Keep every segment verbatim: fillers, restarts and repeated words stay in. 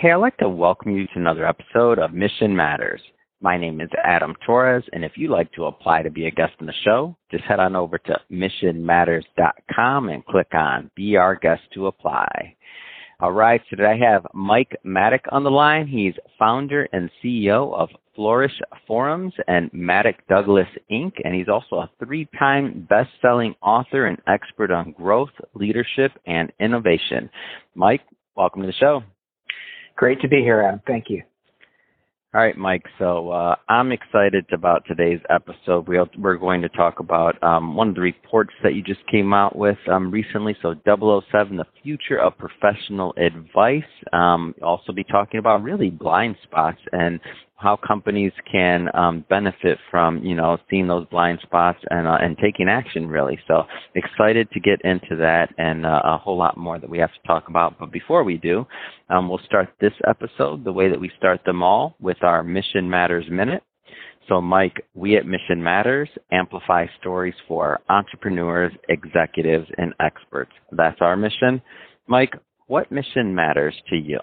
Hey, I'd like to welcome you to another episode of Mission Matters. My name is Adam Torres, and if you'd like to apply to be a guest on the show, just head on over to mission matters dot com and click on Be Our Guest to apply. All right, so today I have Mike Maddock on the line. He's founder and C E O of Flourish Forums and Maddock Douglas, Incorporated, and he's also a three-time best-selling author and expert on growth, leadership, and innovation. Mike, welcome to the show. Great to be here, Adam. Thank you. All right, Mike. So uh, I'm excited about today's episode. We'll, we're going to talk about um, one of the reports that you just came out with um, recently. So double oh seven, the future of professional advice. Um, also be talking about really blind spots and how companies can um, benefit from, you know, seeing those blind spots and uh, and taking action, really. So excited to get into that and uh, a whole lot more that we have to talk about. But before we do, um, we'll start this episode the way that we start them all with our Mission Matters Minute. So, Mike, we at Mission Matters amplify stories for entrepreneurs, executives, and experts. That's our mission. Mike, what mission matters to you?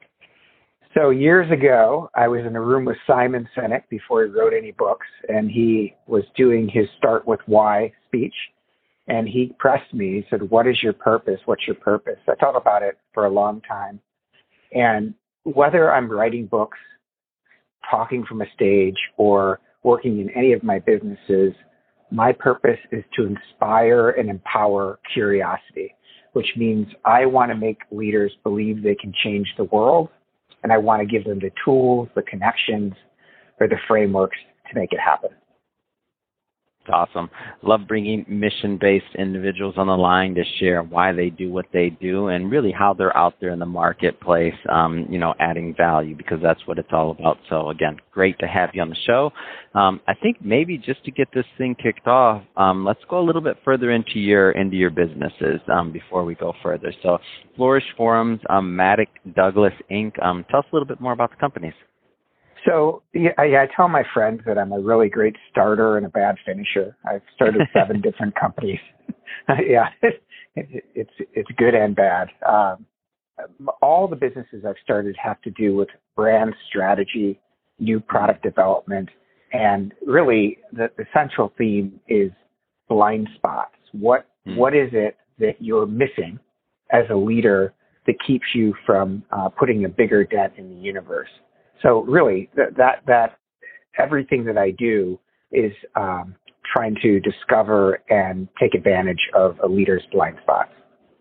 So years ago, I was in a room with Simon Sinek before he wrote any books, and he was doing his Start With Why speech. And he pressed me. He said, what is your purpose? What's your purpose? I thought about it for a long time. And whether I'm writing books, talking from a stage, or working in any of my businesses, my purpose is to inspire and empower curiosity, which means I want to make leaders believe they can change the world. And I want to give them the tools, the connections, or the frameworks to make it happen. It's awesome. Love bringing mission-based individuals on the line to share why they do what they do and really how they're out there in the marketplace, um, you know, adding value, because that's what it's all about. So, again, great to have you on the show. Um, I think maybe just to get this thing kicked off, um, let's go a little bit further into your into your businesses um, before we go further. So, Flourish Forums, um, Maddock Douglas, Incorporated. Um, tell us a little bit more about the companies. So yeah, I, I tell my friends that I'm a really great starter and a bad finisher. I've started seven different companies. yeah, it, it, it's it's good and bad. Um, all the businesses I've started have to do with brand strategy, new product development, and really the, the central theme is blind spots. What mm. what is it that you're missing as a leader that keeps you from uh, putting a bigger dent in the universe? So really, that, that that everything that I do is um, trying to discover and take advantage of a leader's blind spots.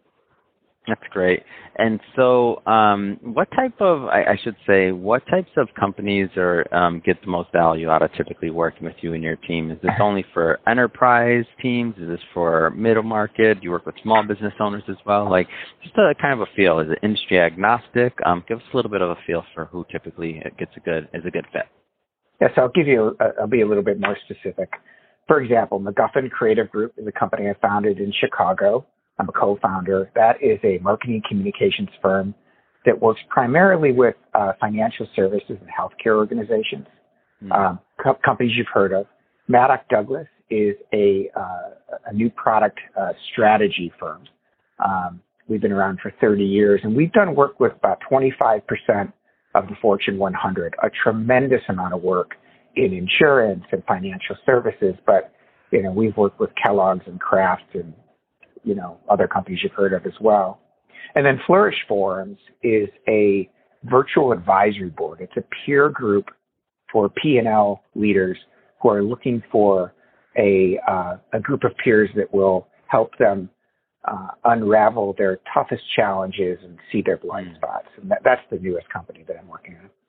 That's great. And so um, what type of, I, I should say, what types of companies are um, get the most value out of typically working with you and your team? Is this only for enterprise teams? Is this for middle market? Do you work with small business owners as well? Like, just a kind of a feel. Is it industry agnostic? Um, give us a little bit of a feel for who typically gets a good is a good fit. Yes, I'll give you. A, I'll be a little bit more specific. For example, MacGuffin Creative Group is a company I founded in Chicago. I'm a co-founder. That is a marketing communications firm that works primarily with uh, financial services and healthcare organizations, mm-hmm. um, co- companies you've heard of. Maddock Douglas is a, uh, a new product uh, strategy firm. Um, we've been around for thirty years, and we've done work with about twenty-five percent of the Fortune one hundred, a tremendous amount of work in insurance and financial services. But, you know, we've worked with Kellogg's and Kraft and you know, other companies you've heard of as well. And then Flourish Forums is a virtual advisory board. It's a peer group for P and L leaders who are looking for a, uh, a group of peers that will help them uh, unravel their toughest challenges and see their blind spots. And that, that's the newest company that I'm working on.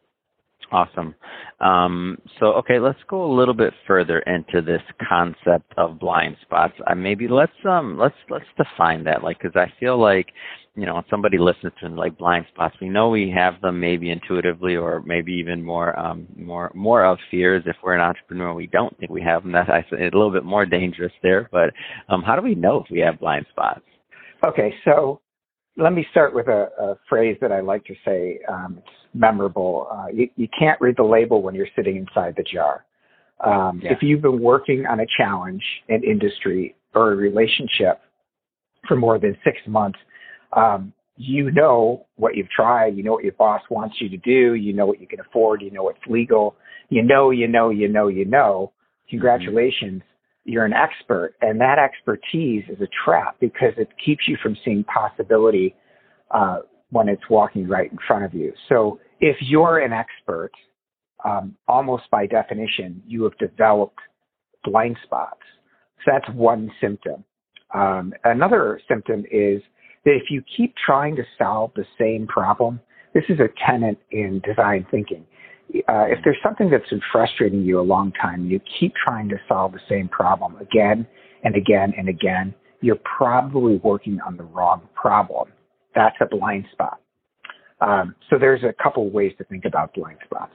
Awesome. Um, so, okay, let's go a little bit further into this concept of blind spots. Uh, maybe let's um let's let's define that, like, because I feel like, you know, when somebody listens to like blind spots, we know we have them maybe intuitively, or maybe even more um more more of fears. If we're an entrepreneur, we don't think we have them. That's a little bit more dangerous there. But um, how do we know if we have blind spots? Okay, so let me start with a, a phrase that I like to say. Um, it's memorable. Uh, you, you can't read the label when you're sitting inside the jar. Um, yeah. If you've been working on a challenge, an industry, or a relationship for more than six months, um, you know what you've tried, you know what your boss wants you to do, you know what you can afford, you know what's legal, you know, you know, you know, you know. Congratulations, mm-hmm. You're an expert. And that expertise is a trap because it keeps you from seeing possibility uh, when it's walking right in front of you. So if you're an expert, um, almost by definition, you have developed blind spots. So that's one symptom. Um, another symptom is that if you keep trying to solve the same problem, this is a tenet in design thinking. Uh, if there's something that's been frustrating you a long time, you keep trying to solve the same problem again and again and again, you're probably working on the wrong problem. That's a blind spot. Um, so there's a couple of ways to think about blind spots.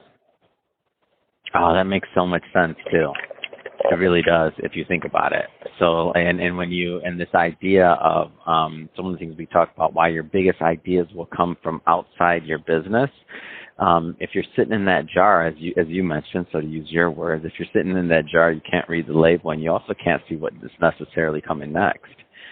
Oh, that makes so much sense too. It really does if you think about it. So, and, and when you, and this idea of um, some of the things we talked about, why your biggest ideas will come from outside your business. Um, if you're sitting in that jar, as you as you mentioned, so to use your words, if you're sitting in that jar, you can't read the label, and you also can't see what is necessarily coming next.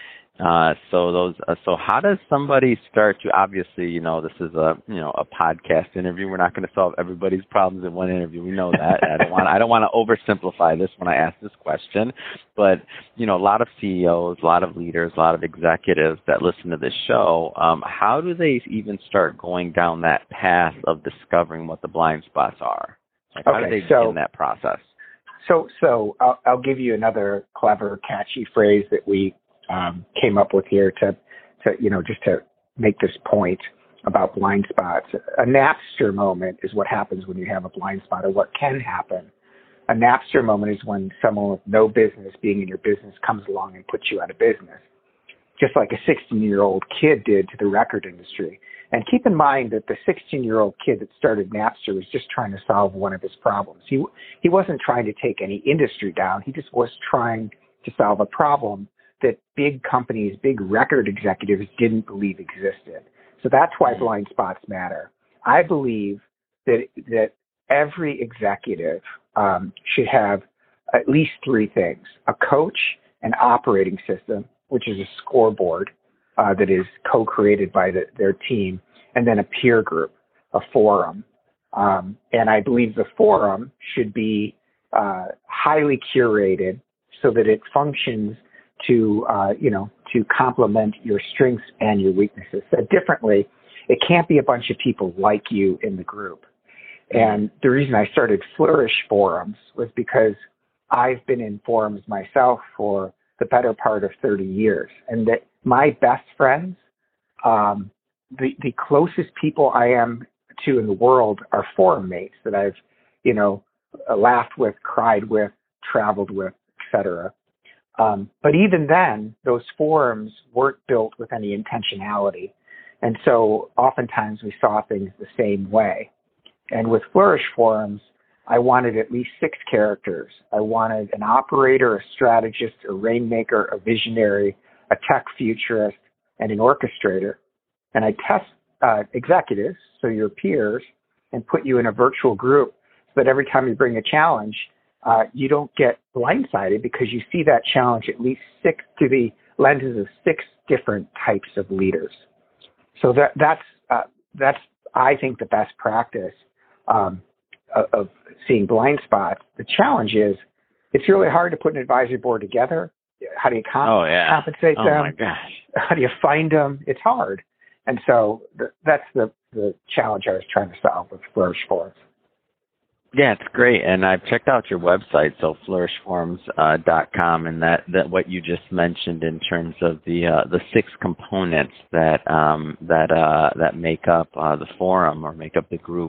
Uh, so those, uh, so how does somebody start to, obviously, you know, this is a, you know, a podcast interview. We're not going to solve everybody's problems in one interview. We know that. I don't want, I don't want to oversimplify this when I ask this question, but, you know, a lot of C E Os, a lot of leaders, a lot of executives that listen to this show, um, how do they even start going down that path of discovering what the blind spots are? Like, how okay, do they so, begin that process? So, so I'll, I'll give you another clever, catchy phrase that we Um, came up with here to, to, you know, just to make this point about blind spots. A Napster moment is what happens when you have a blind spot, or what can happen. A Napster moment is when someone with no business being in your business comes along and puts you out of business, just like a sixteen-year-old kid did to the record industry. And keep in mind that the sixteen-year-old kid that started Napster was just trying to solve one of his problems. He, he wasn't trying to take any industry down. He just was trying to solve a problem that big companies, big record executives didn't believe existed. So that's why blind spots matter. I believe that that every executive um, should have at least three things: a coach, an operating system, which is a scoreboard uh, that is co-created by the, their team, and then a peer group, a forum. Um, and I believe the forum should be uh, highly curated so that it functions to, uh, you know, to complement your strengths and your weaknesses. Said differently, it can't be a bunch of people like you in the group. And the reason I started Flourish Forums was because I've been in forums myself for the better part of thirty years. And that my best friends, um, the, the closest people I am to in the world are forum mates that I've, you know, laughed with, cried with, traveled with, et cetera. Um, but even then, those forums weren't built with any intentionality. And so oftentimes we saw things the same way. And with Flourish Forums, I wanted at least six characters. I wanted an operator, a strategist, a rainmaker, a visionary, a tech futurist, and an orchestrator. And I test uh, executives, so your peers, and put you in a virtual group so that every time you bring a challenge, Uh, you don't get blindsided because you see that challenge at least six through the lenses of six different types of leaders. So that that's uh, that's I think the best practice um, of, of seeing blind spots. The challenge is it's really hard to put an advisory board together. How do you comp- oh, yeah. compensate oh, them? Oh my gosh! How do you find them? It's hard, and so th- that's the the challenge I was trying to solve with Flourish Forums. Yeah, it's great, and I've checked out your website, so flourish forums dot com, and that, that what you just mentioned in terms of the uh, the six components that um, that uh, that make up uh, the forum or make up the group.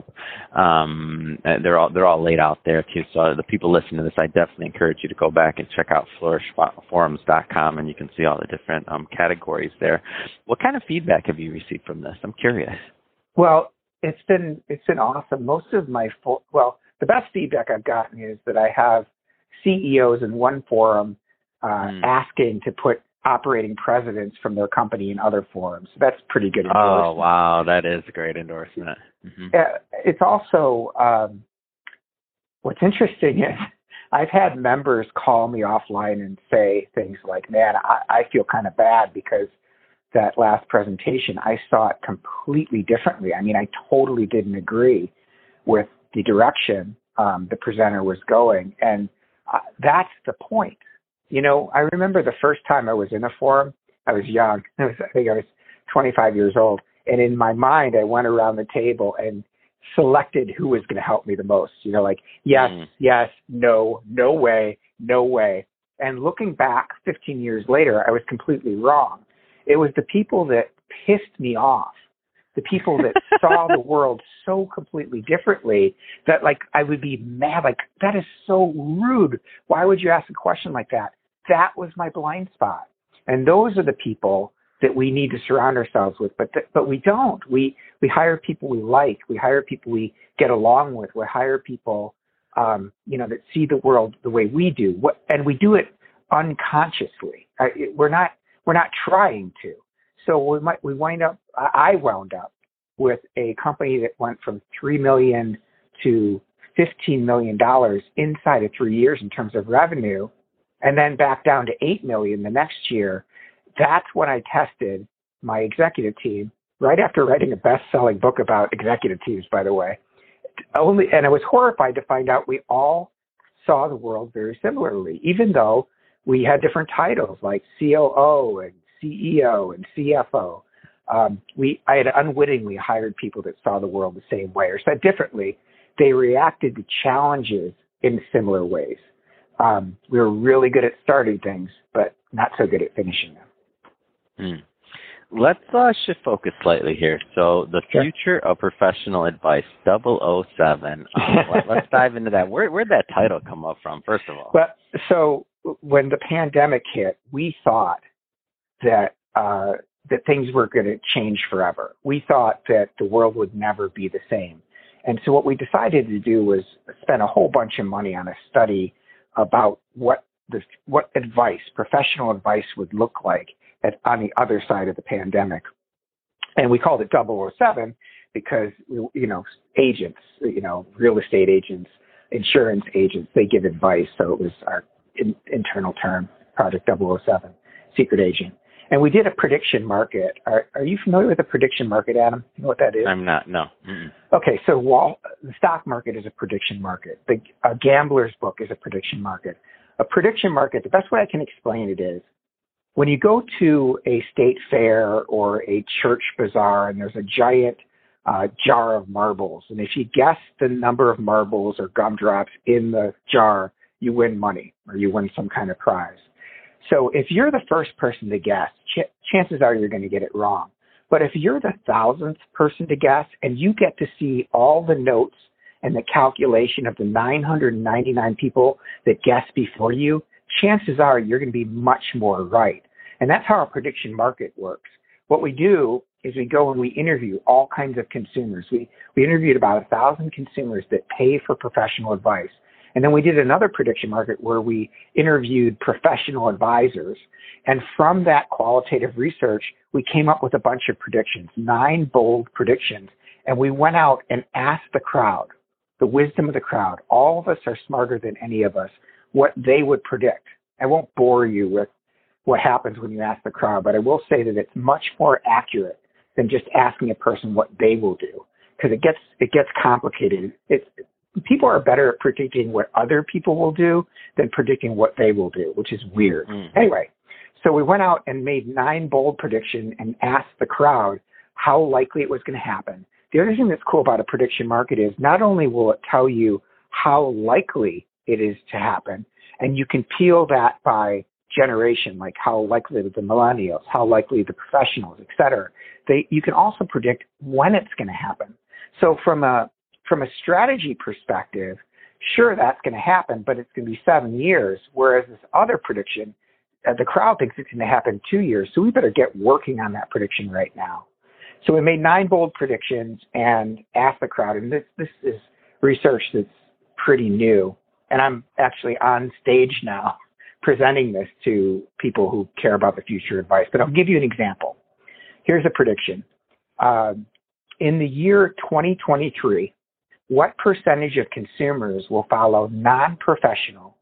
Um, they're all they're all laid out there too. So the people listening to this, I definitely encourage you to go back and check out flourish forums dot com, and you can see all the different um, categories there. What kind of feedback have you received from this? I'm curious. Well, it's been it's been awesome. Most of my fo- well. The best feedback I've gotten is that I have C E Os in one forum uh, mm. asking to put operating presidents from their company in other forums. So that's pretty good endorsement. Oh, wow. That is a great endorsement. Mm-hmm. Uh, it's also, um, what's interesting is I've had members call me offline and say things like, man, I, I feel kind of bad because that last presentation, I saw it completely differently. I mean, I totally didn't agree with the direction um, the presenter was going. And uh, that's the point. You know, I remember the first time I was in a forum, I was young. I, was, I think I was twenty-five years old. And in my mind, I went around the table and selected who was going to help me the most. You know, like, yes, mm. yes, no, no way, no way. And looking back fifteen years later, I was completely wrong. It was the people that pissed me off, the people that saw the world so completely differently that, like, I would be mad. Like, that is so rude. Why would you ask a question like that? That was my blind spot. And those are the people that we need to surround ourselves with. But th- but we don't. We we hire people we like. We hire people we get along with. We hire people, um, you know, that see the world the way we do. What, and we do it unconsciously. Uh, it, we're not we're not trying to. So we might we wind up. I wound up with a company that went from three million to fifteen million dollars inside of three years in terms of revenue, and then back down to eight million the next year. That's when I tested my executive team right after writing a best-selling book about executive teams, by the way. Only, and I was horrified to find out we all saw the world very similarly, even though we had different titles like C O O and C E O and C F O. Um, we, I had unwittingly hired people that saw the world the same way, or said differently, they reacted to challenges in similar ways. Um, we were really good at starting things, but not so good at finishing them. Hmm. Let's uh, shift focus slightly here. So the Sure. future of professional advice, double oh seven. Um, let, let's dive into that. Where, where'd that title come up from, first of all? But so when the pandemic hit, we thought that uh, that things were going to change forever. We thought that the world would never be the same. And so what we decided to do was spend a whole bunch of money on a study about what the what advice, professional advice, would look like at, on the other side of the pandemic. And we called it double oh seven because, you know, agents, you know, real estate agents, insurance agents, they give advice. So it was our in, internal term, Project double oh seven, secret agent. And we did a prediction market. Are, are you familiar with the prediction market, Adam? You know what that is? I'm not, no. Mm-mm. Okay, so Wall, the stock market is a prediction market. The a gambler's book is a prediction market. A prediction market, the best way I can explain it is, when you go to a state fair or a church bazaar and there's a giant uh, jar of marbles, and if you guess the number of marbles or gumdrops in the jar, you win money or you win some kind of prize. So if you're the first person to guess, ch- chances are you're going to get it wrong. But if you're the thousandth person to guess and you get to see all the notes and the calculation of the nine hundred ninety-nine people that guessed before you, chances are you're going to be much more right. And that's how our prediction market works. What we do is we go and we interview all kinds of consumers. We, we interviewed about a thousand consumers that pay for professional advice. And then we did another prediction market where we interviewed professional advisors. And from that qualitative research, we came up with a bunch of predictions, nine bold predictions. And we went out and asked the crowd, the wisdom of the crowd, all of us are smarter than any of us, what they would predict. I won't bore you with what happens when you ask the crowd, but I will say that it's much more accurate than just asking a person what they will do, because it gets it gets complicated. It's people are better at predicting what other people will do than predicting what they will do, which is weird. Mm. Anyway, so we went out and made nine bold predictions and asked the crowd how likely it was going to happen. The other thing that's cool about a prediction market is not only will it tell you how likely it is to happen, and you can peel that by generation, like how likely the millennials, how likely the professionals, et cetera. They, you can also predict when it's going to happen. So from a From a strategy perspective, sure, that's going to happen, but it's going to be seven years, whereas this other prediction, uh, the crowd thinks it's going to happen in two years, so we better get working on that prediction right now. So we made nine bold predictions and asked the crowd, and this, this is research that's pretty new, and I'm actually on stage now presenting this to people who care about the future advice, but I'll give you an example. Here's a prediction. Uh, in the year twenty twenty-three, what percentage of consumers will follow non-professional,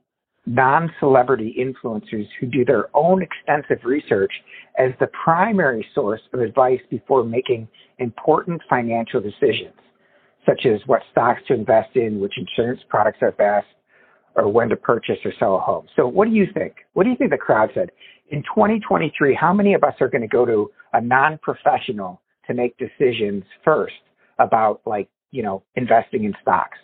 non-celebrity influencers who do their own extensive research as the primary source of advice before making important financial decisions, such as what stocks to invest in, which insurance products are best, or when to purchase or sell a home. So what do you think? What do you think the crowd said? In twenty twenty-three, how many of us are going to go to a non-professional to make decisions first about, like, you know, investing in stocks?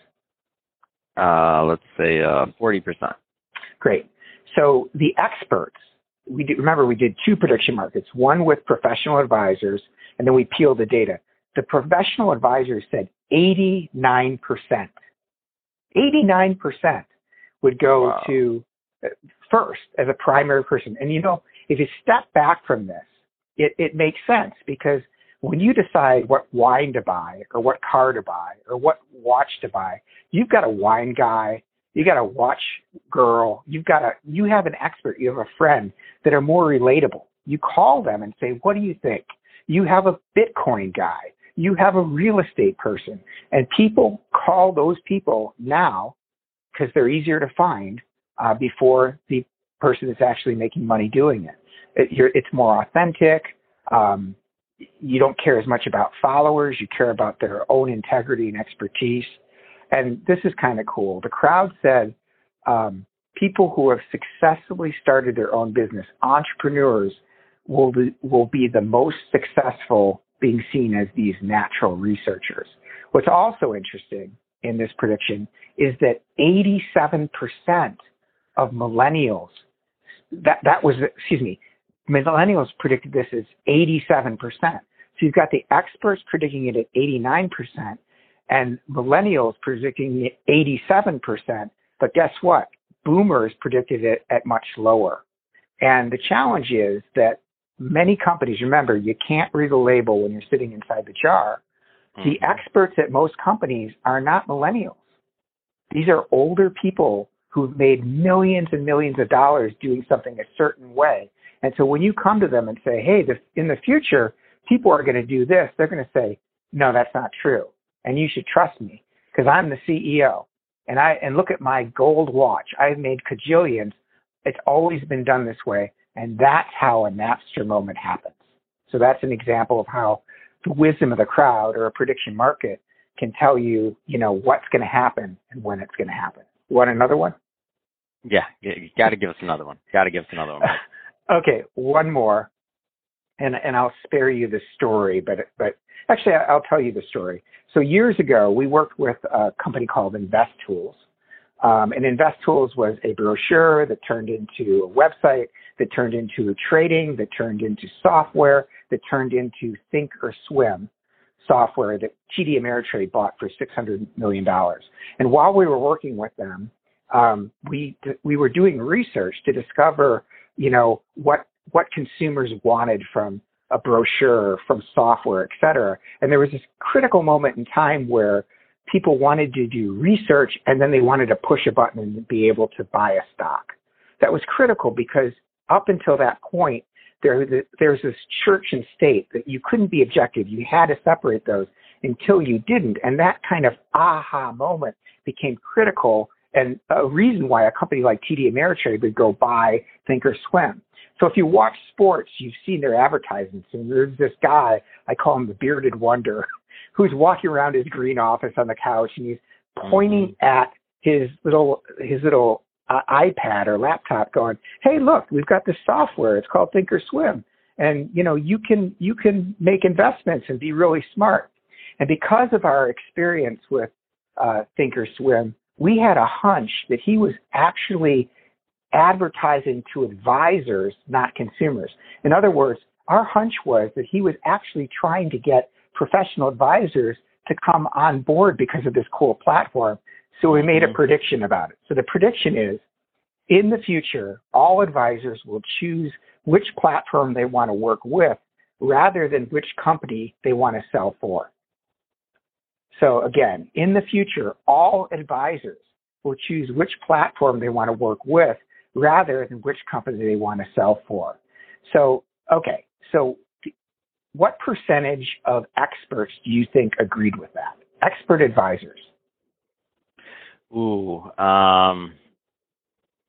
Uh, let's say uh, forty percent. Great. So the experts, we did, remember we did two prediction markets, one with professional advisors, and then we peeled the data. The professional advisors said eighty-nine percent. eighty-nine percent would go Wow. to uh, first as a primary person. And, you know, if you step back from this, it, it makes sense, because when you decide what wine to buy or what car to buy or what watch to buy, you've got a wine guy, you got a watch girl, you've got a, you have an expert, you have a friend that are more relatable. You call them and say, what do you think? You have a Bitcoin guy, you have a real estate person, and people call those people now because they're easier to find uh, before the person is actually making money doing it. it you're, it's more authentic. Um, you don't care as much about followers. You care about their own integrity and expertise. And this is kind of cool. The crowd said um, people who have successfully started their own business, entrepreneurs, will be, will be the most successful, being seen as these natural researchers. What's also interesting in this prediction is that eighty-seven percent of millennials, that, that was, excuse me, millennials predicted this as eighty-seven percent. So you've got the experts predicting it at eighty-nine percent and millennials predicting it eighty-seven percent. But guess what? Boomers predicted it at much lower. And the challenge is that many companies, remember, you can't read a label when you're sitting inside the jar. Mm-hmm. The experts at most companies are not millennials. These are older people who've made millions and millions of dollars doing something a certain way. And so when you come to them and say, hey, this, in the future, people are going to do this, they're going to say, no, that's not true. And you should trust me because I'm the C E O. And I and look at my gold watch. I've made cajillions. It's always been done this way. And that's how a Napster moment happens. So that's an example of how the wisdom of the crowd or a prediction market can tell you, you know, what's going to happen and when it's going to happen. You want another one? Yeah, you got to give us another one. Got to give us another one. Okay, one more, and and I'll spare you the story, but but actually I'll tell you the story. So years ago, we worked with a company called InvestTools, um, and InvestTools was a brochure that turned into a website, that turned into trading, that turned into software, that turned into Thinkorswim software that T D Ameritrade bought for six hundred million dollars. And while we were working with them, um, we we were doing research to discover, you know, what what consumers wanted from a brochure, from software, et cetera. And there was this critical moment in time where people wanted to do research and then they wanted to push a button and be able to buy a stock. That was critical because up until that point, there there's this church and state that you couldn't be objective. You had to separate those until you didn't. And that kind of aha moment became critical and a reason why a company like T D Ameritrade would go buy Thinkorswim. So if you watch sports, you've seen their advertisements. And there's this guy, I call him the bearded wonder, who's walking around his green office on the couch and he's pointing mm-hmm. at his little his little uh, iPad or laptop going, hey, look, we've got this software. It's called Thinkorswim. And, you know, you can you can make investments and be really smart. And because of our experience with uh, Thinkorswim, we had a hunch that he was actually advertising to advisors, not consumers. In other words, our hunch was that he was actually trying to get professional advisors to come on board because of this cool platform. So we made a prediction about it. So the prediction is, in the future, all advisors will choose which platform they want to work with rather than which company they want to sell for. So again, in the future, all advisors will choose which platform they want to work with rather than which company they want to sell for. So, okay, so what percentage of experts do you think agreed with that? Expert advisors. Ooh, um,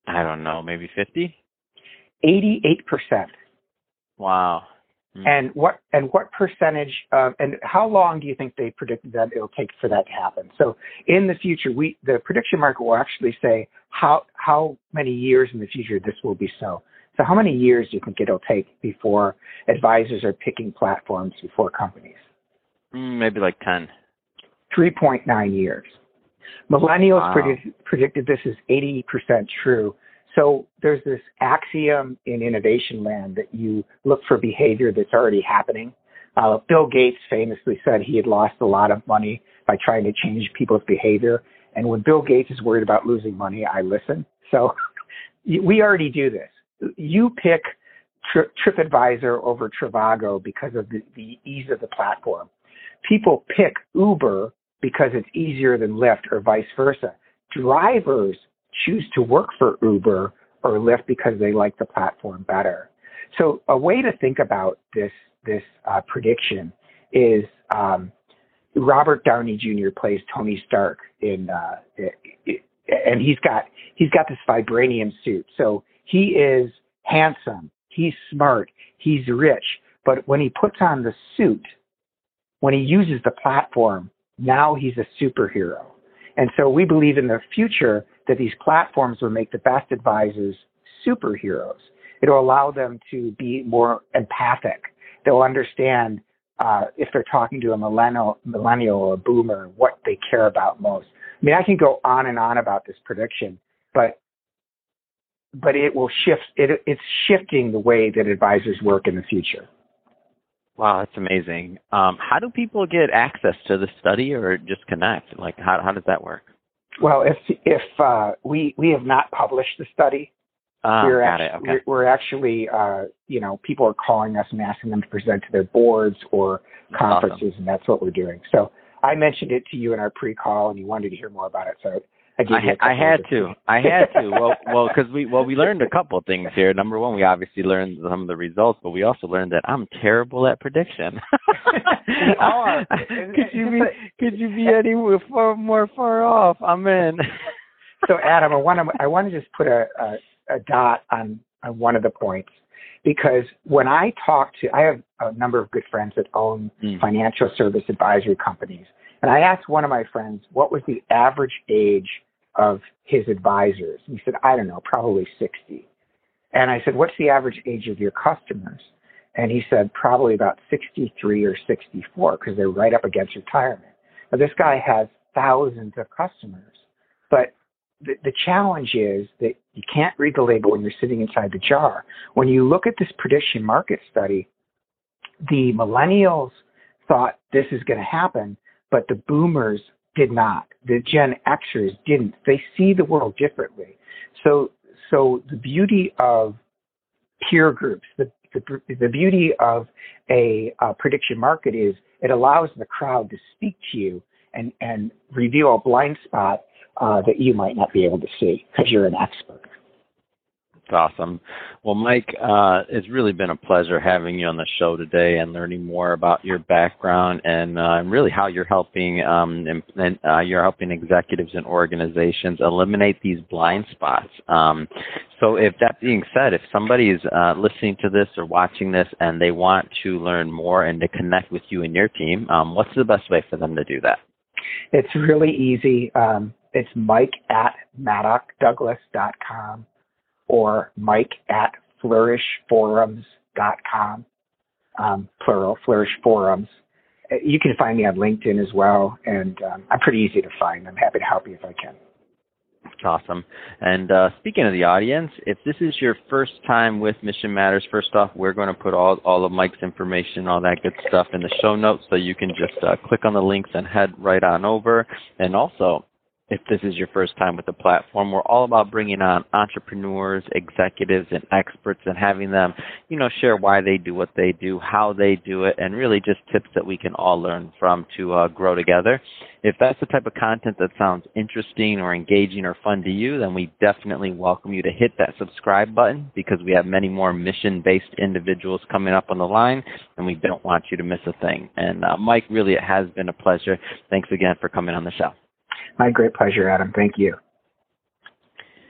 I don't know, maybe fifty? eighty-eight percent. Wow. Mm. And what and what percentage of, and how long do you think they predicted that it'll take for that to happen? So in the future, we the prediction market will actually say how how many years in the future this will be so. So how many years do you think it'll take before advisors are picking platforms before companies? Mm, maybe like ten. three point nine years. Millennials Wow. predict, predicted this is eighty percent true. So there's this axiom in innovation land that you look for behavior that's already happening. Uh, Bill Gates famously said he had lost a lot of money by trying to change people's behavior. And when Bill Gates is worried about losing money, I listen. So we already do this. You pick Tri- TripAdvisor over Trivago because of the, the ease of the platform. People pick Uber because it's easier than Lyft or vice versa. Drivers choose to work for Uber or Lyft because they like the platform better. So a way to think about this this uh, prediction is um, Robert Downey Junior plays Tony Stark in, uh, it, it, and he's got he's got this vibranium suit. So he is handsome, he's smart, he's rich, but when he puts on the suit, when he uses the platform, now he's a superhero. And so we believe in the future that these platforms will make the best advisors superheroes. It'll allow them to be more empathic. They'll understand uh, if they're talking to a millennial, millennial or a boomer, what they care about most. I mean, I can go on and on about this prediction, but but it will shift. It, it's shifting the way that advisors work in the future. Wow, that's amazing. Um, how do people get access to the study or just connect? Like, how how does that work? Well, if if uh, we we have not published the study, Ah, we're got actually, it. Okay. we're, we're actually uh, you know, people are calling us and asking them to present to their boards or conferences, Awesome. and that's what we're doing. So I mentioned it to you in our pre-call, and you wanted to hear more about it. So I gave I, you a ha- I couple had of to. I had to. Well, well, because we well we learned a couple of things here. Number one, we obviously learned some of the results, but we also learned that I'm terrible at prediction. We are. could you be could you be any far more far off? I'm in. So Adam, I want to I want to just put a, a, a dot on, on one of the points, because when I talk to, I have a number of good friends that own Mm. financial service advisory companies, and I asked one of my friends what was the average age of his advisors. And he said, I don't know, probably sixty. And I said, what's the average age of your customers? And he said, probably about sixty-three or sixty-four, because they're right up against retirement. Now, this guy has thousands of customers, but the, the challenge is that you can't read the label when you're sitting inside the jar. When you look at this prediction market study, the millennials thought this is going to happen, but the boomers did not. The Gen Xers didn't. They see the world differently. So, so the beauty of peer groups, the, the, the beauty of a, a prediction market is it allows the crowd to speak to you and, and reveal a blind spot uh, that you might not be able to see because you're an expert. That's awesome. Well, Mike, uh, it's really been a pleasure having you on the show today and learning more about your background and uh, really how you're helping um, and uh, you're helping executives and organizations eliminate these blind spots. Um, so, if that being said, if somebody is uh, listening to this or watching this and they want to learn more and to connect with you and your team, um, what's the best way for them to do that? It's really easy. Um, it's Mike at Maddock Douglas dot com. or Mike at flourish forums dot com, um, plural, Flourish Forums. You can find me on LinkedIn as well, and um, I'm pretty easy to find. I'm happy to help you if I can. That's awesome. And uh, speaking of the audience, if this is your first time with Mission Matters, first off, we're going to put all, all of Mike's information, all that good stuff in the show notes, so you can just uh, click on the links and head right on over. And also, if this is your first time with the platform, we're all about bringing on entrepreneurs, executives, and experts and having them, you know, share why they do what they do, how they do it, and really just tips that we can all learn from to uh, grow together. If that's the type of content that sounds interesting or engaging or fun to you, then we definitely welcome you to hit that subscribe button, because we have many more mission-based individuals coming up on the line, and we don't want you to miss a thing. And uh, Mike, really, it has been a pleasure. Thanks again for coming on the show. My great pleasure, Adam. Thank you.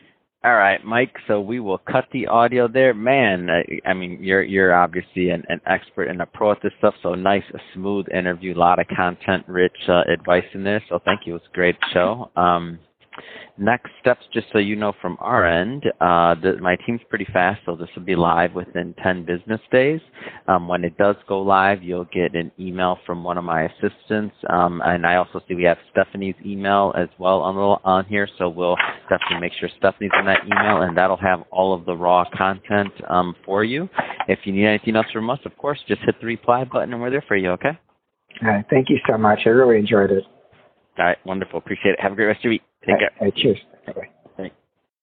All right, Mike. So we will cut the audio there. Man, I, I mean, you're you're obviously an, an expert and a pro at this stuff. So nice, a smooth interview, a lot of content-rich uh, advice in there. So thank you. It was a great show. Um, next steps, just so you know from our end, uh, the, my team's pretty fast, so this will be live within ten business days. Um, when it does go live, you'll get an email from one of my assistants, um, and I also see we have Stephanie's email as well on, the, on here, so we'll definitely make sure Stephanie's in that email, and that'll have all of the raw content um, for you. If you need anything else from us, of course, just hit the reply button, and we're there for you, okay? All right, thank you so much. I really enjoyed it. All right, wonderful. Appreciate it. Have a great rest of your week. Take All right, care. all right, cheers. Bye-bye.